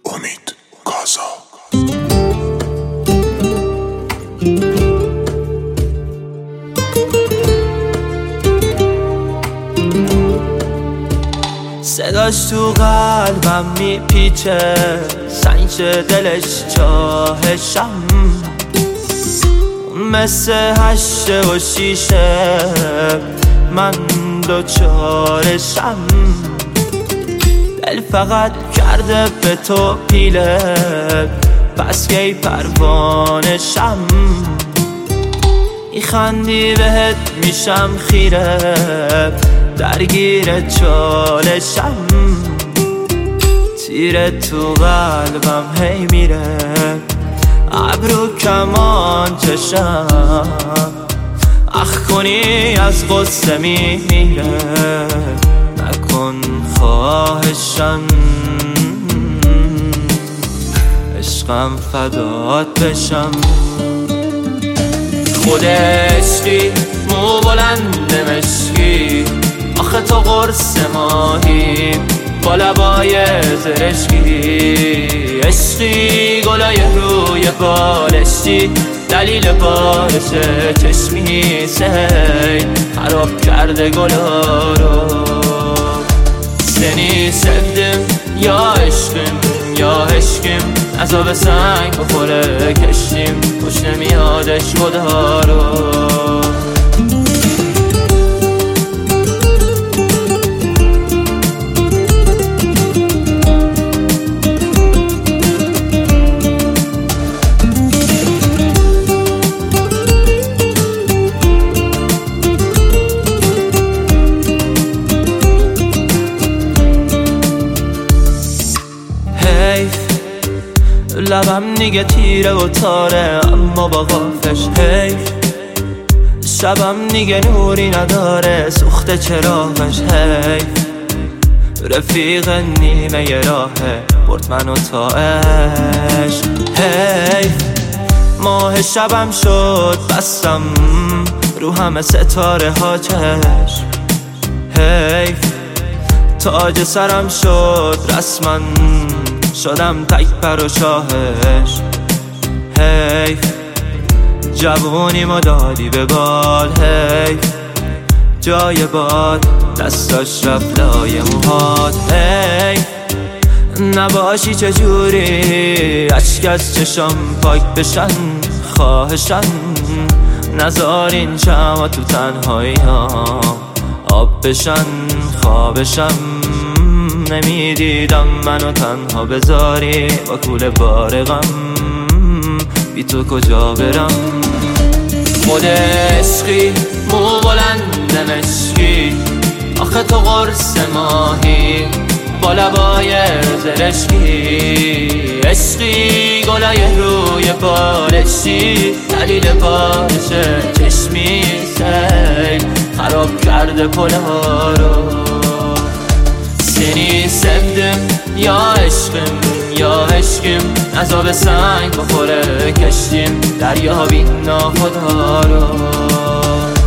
امید کازا. صداش تو قلبم میپیچه، سنج دلش چاهشم، مثل هشته و شیشه من دوچارشم. دل فقط کرده به تو پیله، پس کی پروانشم. میخندی بهت میشم خیره، درگیر چالشم. تیر تو قلبم هی میره، ابرو کمان چشم. اخ کنی از غصه میمیره، نکن خواهشم. عشقم فدات بشم. خود عشقی مو بلند مشکی، آخه تو قرص ماهی با لبای زرشکی. عشقی گلای روی بالشی، دلیل بارش چشمی سیل خراب کرده گلا رو. سنی سفدم یا عشقیم یا عشقیم، عذاب سنگ بخوره کشتیم، خوش نمیادش خدا رو. لبم دیگه تیره و تاره، اما با قافش حیف. شبم دیگه نوری نداره، سوخته چراغش حیف. رفیق نیمه راهه، برد منو تا عشق حیف. ماه شبم شد بستم رو همه ستاره ها چشم حیف. تاج سرم شد رسما، شدم تک پر و شاهش حیف. جوونیمو دادی به بال حیف. جای باد دستاش رفت لای موهات حیف. نباشی چجوری اشک از چشم پاک بشن، خواهشن نذار این شما تو تنهایی ها آب بشن خوابشم. نمیدیدم منو تنها بذاری با کول بار غم، بی تو کجا برم. خود عشقی مو بلند مشکی، آخه تو قرص ماهی با لبای زرشکی. عشقی گلای روی بالشی، دلیل بارش چشمی سیل خراب کرده پلها رو. سنی سفدم یا عشقم یا عشقیم، عذاب سنگ بخوره کشتیم، دریا بین ناخدا رو.